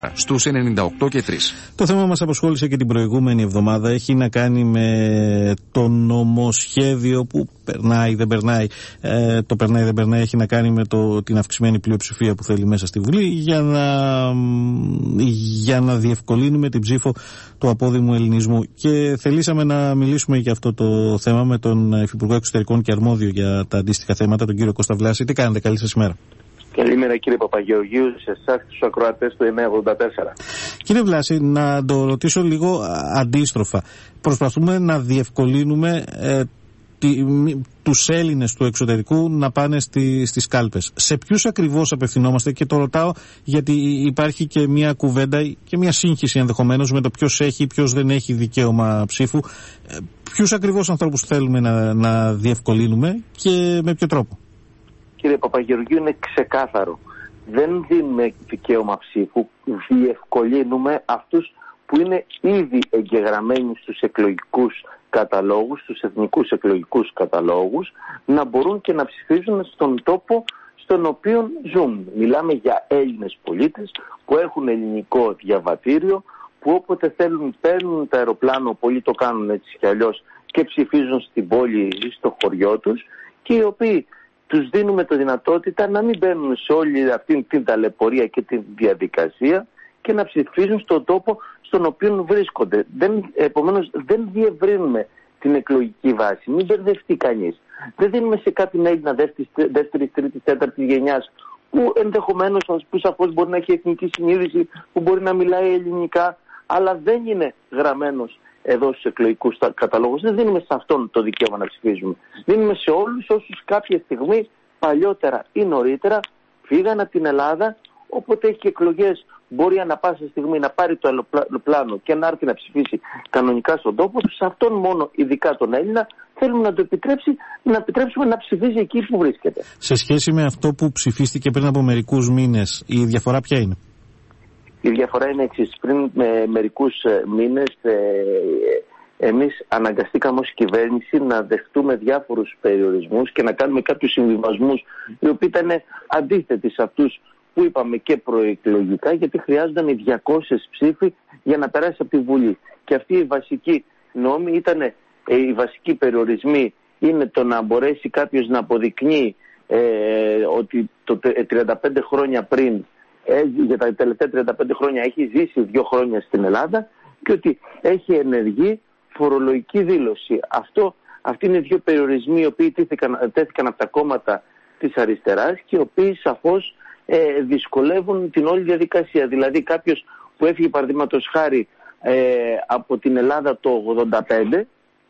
Στους 98 και 3. Το θέμα μας απασχόλησε και την προηγούμενη εβδομάδα. Έχει να κάνει με το νομοσχέδιο που περνάει, δεν περνάει. Το περνάει, δεν περνάει. Έχει να κάνει με την αυξημένη πλειοψηφία που θέλει μέσα στη Βουλή για να διευκολύνουμε την ψήφο του απόδημου ελληνισμού. Και θελήσαμε να μιλήσουμε για αυτό το θέμα με τον Υφυπουργό Εξωτερικών και αρμόδιο για τα αντίστοιχα θέματα, τον κύριο Κώστα Βλάση. Τι κάνετε, καλή σας ημέρα. Καλημέρα κύριε Παπαγεωργίου, σε εσάς και στους ακροατές του 984. Κύριε Βλάση, να το ρωτήσω λίγο αντίστροφα. Προσπαθούμε να διευκολύνουμε τους Έλληνες του εξωτερικού να πάνε στις κάλπες. Σε ποιους ακριβώς απευθυνόμαστε? Και το ρωτάω γιατί υπάρχει και μια κουβέντα και μια σύγχυση ενδεχομένως με το ποιος έχει ή ποιος δεν έχει δικαίωμα ψήφου. Ποιους ακριβώς ανθρώπους θέλουμε να διευκολύνουμε και με ποιο τρόπο? Κύριε Παπαγεωργίου, είναι ξεκάθαρο. Δεν δίνουμε δικαίωμα ψήφου, διευκολύνουμε αυτούς που είναι ήδη εγγεγραμμένοι στους εκλογικούς καταλόγους, στους εθνικούς εκλογικούς καταλόγους, να μπορούν και να ψηφίζουν στον τόπο στον οποίο ζουν. Μιλάμε για Έλληνες πολίτες που έχουν ελληνικό διαβατήριο, που όποτε θέλουν παίρνουν το αεροπλάνο, πολλοί το κάνουν έτσι κι αλλιώς, και ψηφίζουν στην πόλη ή στο χωριό τους, και οι οποίοι τους δίνουμε τη δυνατότητα να μην μπαίνουν σε όλη αυτή την ταλαιπωρία και τη διαδικασία και να ψηφίζουν στον τόπο στον οποίο βρίσκονται. Επομένως δεν διευρύνουμε την εκλογική βάση, μην μπερδευτεί κανείς. Δεν δίνουμε σε κάποιον Έλληνα δεύτερης, τρίτης, τέταρτης γενιάς που ενδεχομένως, που σαφώς μπορεί να έχει εθνική συνείδηση, που μπορεί να μιλάει ελληνικά, αλλά δεν είναι γραμμένος εδώ στους εκλογικούς καταλόγους. Δεν δίνουμε σε αυτόν το δικαίωμα να ψηφίζουμε. Δίνουμε σε όλους όσους κάποια στιγμή, παλιότερα ή νωρίτερα, φύγαν από την Ελλάδα, όποτε έχει εκλογές μπορεί ανά πάσα στιγμή να πάρει το αεροπλάνο και να έρθει να ψηφίσει κανονικά στον τόπο του. Σε αυτόν μόνο, ειδικά τον Έλληνα, θέλουμε να το επιτρέψουμε να ψηφίζει εκεί που βρίσκεται. Σε σχέση με αυτό που ψηφίστηκε πριν από μερικούς μήνες, η διαφορά ποια είναι? Η διαφορά είναι εξής. Πριν μερικούς μήνες εμείς αναγκαστήκαμε ως κυβέρνηση να δεχτούμε διάφορους περιορισμούς και να κάνουμε κάποιους συμβιβασμούς οι οποίοι ήταν αντίθετοι σε αυτούς που είπαμε και προεκλογικά, γιατί χρειάζονταν οι 200 ψήφοι για να περάσει από τη Βουλή. Και αυτοί οι βασικοί νόμοι οι βασικοί περιορισμοί είναι το να μπορέσει κάποιος να αποδεικνύει ότι το 35 χρόνια πριν, για τα τελευταία 35 χρόνια έχει ζήσει 2 χρόνια στην Ελλάδα και ότι έχει ενεργή φορολογική δήλωση. Αυτοί είναι 2 περιορισμοί οι οποίοι τέθηκαν από τα κόμματα της αριστεράς και οι οποίοι σαφώς δυσκολεύουν την όλη διαδικασία. Δηλαδή κάποιος που έφυγε παραδείγματος χάρη από την Ελλάδα το 85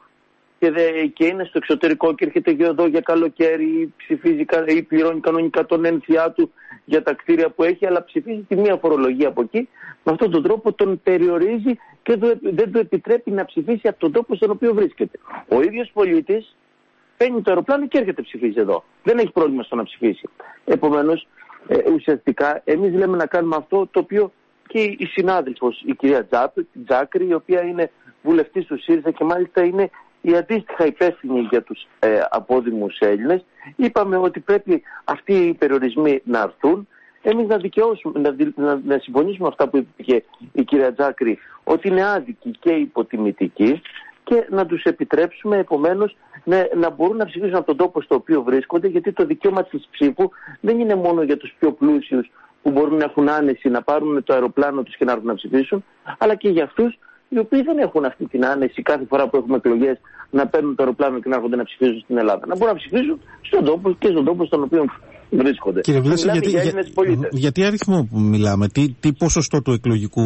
και είναι στο εξωτερικό και έρχεται εδώ για καλοκαίρι, ψηφίζει ή πληρώνει κανονικά τον ένθιά του για τα κτίρια που έχει, αλλά ψηφίζει τη μία φορολογία από εκεί, με αυτόν τον τρόπο τον περιορίζει και δεν του επιτρέπει να ψηφίσει από τον τόπο στον οποίο βρίσκεται. Ο ίδιος πολίτης παίρνει το αεροπλάνο και έρχεται ψηφίζει εδώ. Δεν έχει πρόβλημα στο να ψηφίσει. Επομένως, ουσιαστικά εμείς λέμε να κάνουμε αυτό το οποίο και η συνάδελφος, η κυρία Τζάκρη, η οποία είναι βουλευτής του ΣΥΡΙΖΑ και μάλιστα είναι η αντίστοιχα υπεύθυνη για τους απόδημους Έλληνες, είπαμε ότι πρέπει αυτοί οι περιορισμοί να έρθουν. Εμείς να δικαιώσουμε, να συμφωνήσουμε αυτά που είπε η κυρία Τζάκρη, ότι είναι άδικοι και υποτιμητικοί, και να τους επιτρέψουμε επομένως να μπορούν να ψηφίσουν από τον τόπο στο οποίο βρίσκονται, γιατί το δικαίωμα της ψήφου δεν είναι μόνο για τους πιο πλούσιους που μπορούν να έχουν άνεση να πάρουν το αεροπλάνο τους και να έρθουν να ψηφίσουν, αλλά και για αυτούς οι οποίοι δεν έχουν αυτή την άνεση κάθε φορά που έχουμε εκλογές να παίρνουν το αεροπλάνο και να έρχονται να ψηφίζουν στην Ελλάδα. Να μπορούν να ψηφίζουν στον τόπο στον οποίο βρίσκονται. Κύριε Βλάση, γιατί αριθμό μιλάμε, τι ποσοστό του εκλογικού,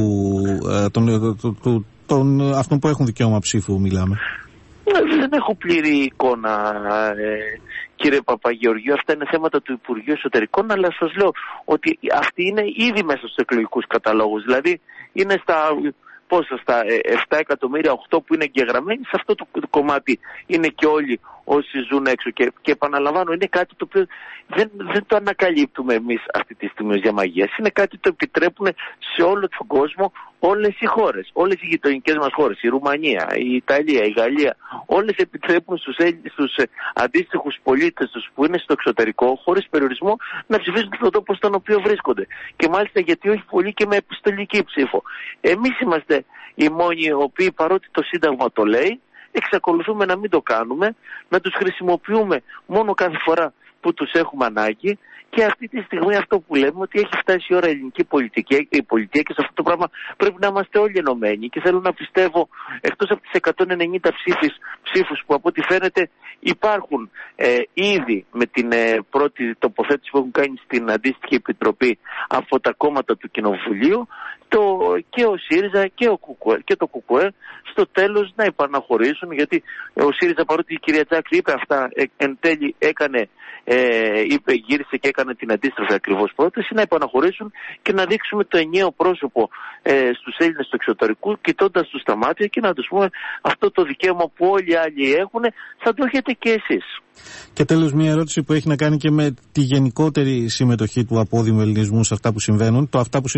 αυτών που έχουν δικαίωμα ψήφου μιλάμε? Δεν έχω πλήρη εικόνα, κύριε Παπαγεωργίου. Αυτά είναι θέματα του Υπουργείου Εσωτερικών, αλλά σας λέω ότι αυτοί είναι ήδη μέσα στους εκλογικούς καταλόγους. Δηλαδή είναι στα 7 εκατομμύρια 8 που είναι εγγεγραμμένοι. Σε αυτό το κομμάτι είναι και όλοι όσοι ζουν έξω. Και επαναλαμβάνω, είναι κάτι το οποίο δεν το ανακαλύπτουμε εμείς αυτή τη στιγμή ως διαμαγείας. Είναι κάτι το επιτρέπουν σε όλο τον κόσμο όλες οι χώρες, όλες οι γειτονικές μας χώρες, η Ρουμανία, η Ιταλία, η Γαλλία, όλες επιτρέπουν στους αντίστοιχους πολίτες τους που είναι στο εξωτερικό, χωρίς περιορισμό, να ψηφίσουν στον τόπο στον οποίο βρίσκονται. Και μάλιστα γιατί όχι πολύ και με επιστολική ψήφο. Εμείς είμαστε οι μόνοι οι οποίοι, παρότι το Σύνταγμα το λέει, εξακολουθούμε να μην το κάνουμε, να τους χρησιμοποιούμε μόνο κάθε φορά που τους έχουμε ανάγκη. Και αυτή τη στιγμή αυτό που λέμε, ότι έχει φτάσει η ώρα ελληνική πολιτική και σε αυτό το πράγμα πρέπει να είμαστε όλοι ενωμένοι. Και θέλω να πιστεύω, εκτός από τις 190 ψήφους που από ό,τι φαίνεται υπάρχουν ήδη με την πρώτη τοποθέτηση που έχουν κάνει στην αντίστοιχη επιτροπή από τα κόμματα του Κοινοβουλίου, και ο ΣΥΡΙΖΑ και το ΚΚΕ στο τέλος να υπαναχωρήσουν, γιατί ο ΣΥΡΙΖΑ, παρότι η κυρία Τζάκρη είπε αυτά, εν τέλει γύρισε και έκανε την αντίστροφη ακριβώς πρόταση, να υπαναχωρήσουν και να δείξουμε το ενιαίο πρόσωπο στους Έλληνες του εξωτερικού, κοιτώντας τους στα μάτια και να τους πούμε αυτό το δικαίωμα που όλοι οι άλλοι έχουν, θα το έχετε και εσείς. Και τέλος, μια ερώτηση που έχει να κάνει και με τη γενικότερη συμμετοχή του απόδημου ελληνισμού σε αυτά που συμβαίνουν.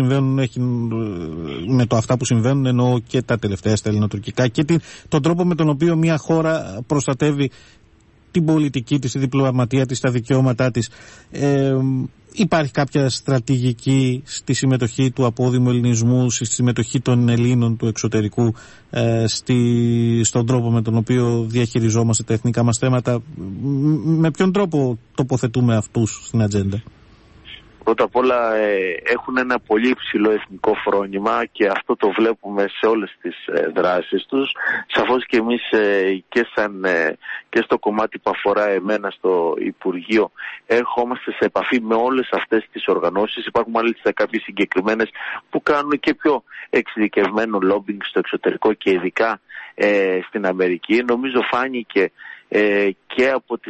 Με το αυτά που συμβαίνουν εννοώ και τα τελευταία στα ελληνοτουρκικά και τον τρόπο με τον οποίο μια χώρα προστατεύει την πολιτική της, τη διπλωματία της, τα δικαιώματά της. Υπάρχει κάποια στρατηγική στη συμμετοχή του απόδημου ελληνισμού, στη συμμετοχή των Ελλήνων του εξωτερικού, στον τρόπο με τον οποίο διαχειριζόμαστε τα εθνικά μας θέματα? Με ποιον τρόπο τοποθετούμε αυτούς στην ατζέντα? Πρώτα απ' όλα έχουν ένα πολύ υψηλό εθνικό φρόνημα και αυτό το βλέπουμε σε όλες τις δράσεις τους. Σαφώς και εμείς και στο κομμάτι που αφορά εμένα στο Υπουργείο ερχόμαστε σε επαφή με όλες αυτές τις οργανώσεις. Υπάρχουν μάλιστα κάποιες συγκεκριμένες που κάνουν και πιο εξειδικευμένο λόμπινγκ στο εξωτερικό και ειδικά στην Αμερική. Νομίζω φάνηκε και από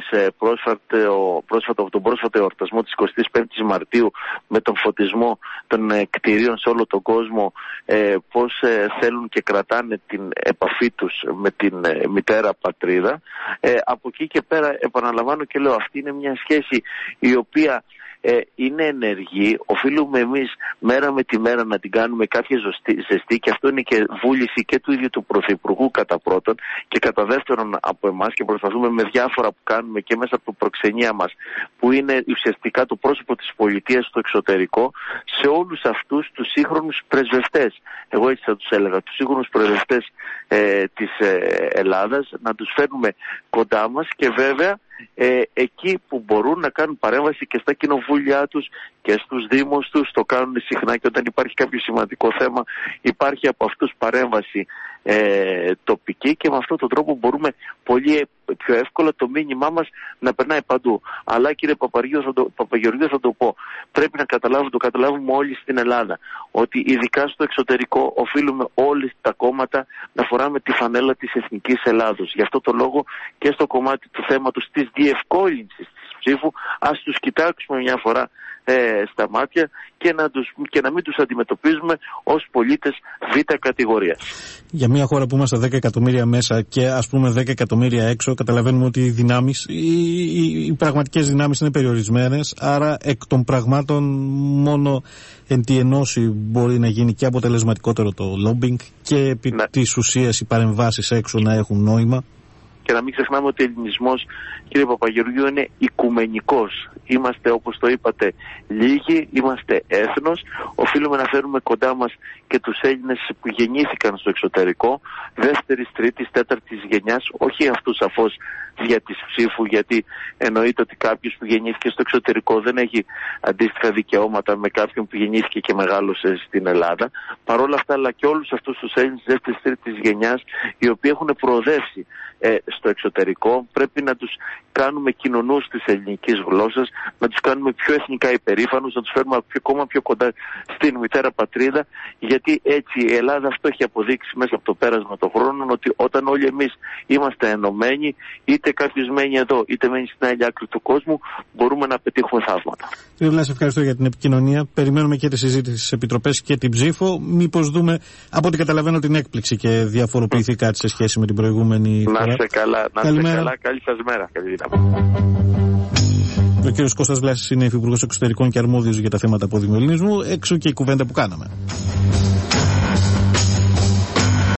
τον πρόσφατο εορτασμό της 25ης Μαρτίου με τον φωτισμό των κτηρίων σε όλο τον κόσμο, πώς θέλουν και κρατάνε την επαφή τους με την μητέρα πατρίδα. Από εκεί και πέρα επαναλαμβάνω και λέω, αυτή είναι μια σχέση η οποία είναι ενεργή. Οφείλουμε εμείς μέρα με τη μέρα να την κάνουμε κάποια ζεστή, και αυτό είναι και βούληση και του ίδιου του Πρωθυπουργού κατά πρώτον, και κατά δεύτερον από εμάς, και προσπαθούμε με διάφορα που κάνουμε και μέσα από το προξενία μας, που είναι ουσιαστικά το πρόσωπο της πολιτείας στο εξωτερικό, σε όλους αυτούς τους σύγχρονους πρεσβευτές, εγώ έτσι θα τους έλεγα, τους σύγχρονους πρεσβευτές της Ελλάδας, να τους φέρνουμε κοντά μας, και βέβαια εκεί που μπορούν να κάνουν παρέμβαση και στα κοινοβούλια τους και στους δήμους τους, το κάνουν συχνά, και όταν υπάρχει κάποιο σημαντικό θέμα υπάρχει από αυτούς παρέμβαση τοπική, και με αυτόν τον τρόπο μπορούμε πολύ πιο εύκολα το μήνυμά μας να περνάει παντού. Αλλά κύριε Παπαγεωργίου, θα το πω, πρέπει να το καταλάβουμε όλοι στην Ελλάδα, ότι ειδικά στο εξωτερικό οφείλουμε όλοι τα κόμματα να φοράμε τη φανέλα της Εθνικής Ελλάδος. Γι' αυτό το λόγο και στο κομμάτι του θέματος της διευκόλυνσης της ψήφου, ας τους κοιτάξουμε μια φορά στα μάτια και να μην τους αντιμετωπίζουμε ως πολίτες β' κατηγορίας. Για μια χώρα που είμαστε 10 εκατομμύρια μέσα και ας πούμε 10 εκατομμύρια έξω, καταλαβαίνουμε ότι οι πραγματικές δυνάμεις είναι περιορισμένες, άρα εκ των πραγμάτων μόνο εν τη ενώση μπορεί να γίνει και αποτελεσματικότερο το lobbying και επί της ουσίας οι παρεμβάσεις έξω να έχουν νόημα. Και να μην ξεχνάμε ότι ο ελληνισμός, κύριε Παπαγεωργίου, είναι οικουμενικός. Είμαστε, όπως το είπατε, λίγοι, είμαστε έθνος. Οφείλουμε να φέρουμε κοντά μας και τους Έλληνες που γεννήθηκαν στο εξωτερικό, δεύτερης, τρίτης, τέταρτης γενιάς, όχι αυτούς σαφώς δια της ψήφου, γιατί εννοείται ότι κάποιος που γεννήθηκε στο εξωτερικό δεν έχει αντίστοιχα δικαιώματα με κάποιον που γεννήθηκε και μεγάλωσε στην Ελλάδα. Παρ' όλα αυτά, αλλά και όλους αυτούς τους Έλληνες δεύτερης, τρίτης γενιάς, οι οποίοι έχουν προοδεύσει στο εξωτερικό, πρέπει να τους κάνουμε κοινωνούς της ελληνικής γλώσσας, να τους κάνουμε πιο εθνικά υπερήφανους, να τους φέρουμε ακόμα πιο κοντά στην μητέρα πατρίδα, γιατί έτσι η Ελλάδα αυτό έχει αποδείξει μέσα από το πέρασμα των χρόνων, ότι όταν όλοι εμείς είμαστε ενωμένοι, είτε κάποιος μένει εδώ είτε μένει στην άλλη άκρη του κόσμου, μπορούμε να πετύχουμε θαύματα. Κύριε Βλάση, ευχαριστώ για την επικοινωνία. Περιμένουμε και τη συζήτηση στις επιτροπές και την ψήφο. Μήπως δούμε, από ό,τι καταλαβαίνω, την έκπληξη και διαφοροποιηθεί κάτι σε σχέση με την προηγούμενη φορά. Να είστε καλά. Καλή σας μέρα. Καλή δύναμη. Ο κύριος Κώστας Βλάσης είναι υφυπουργός εξωτερικών και αρμόδιος για τα θέματα αποδημιολυνισμού. Έξω και η κουβέντα που κάναμε.